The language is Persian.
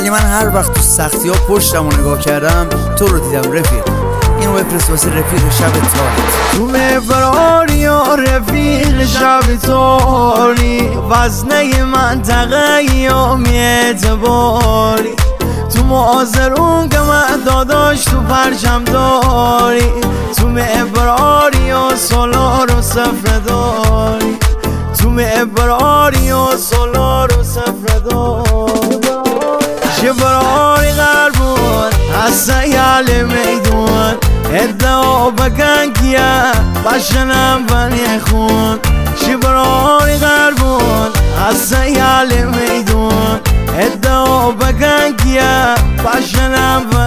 اگه من هر وقت تو سختی ها پشتم رو نگاه کردم تو رو دیدم رفیق، اینو بفرست واسه رفیق شب تاریت. تو مفراری و رفیق شب تاری، وزنه منطقه و میعتباری، تو معاذرون که من داداش تو پرچم داری، تو مفراری و سالار و سفر داری، تو مفراری و سالار و سفر داری. شبراری غربون از سیال میدون، ادعا بکن کیا باشنم بنی خون. شبراری غربون از سیال میدون، ادعا بکن کیا باشنم بنی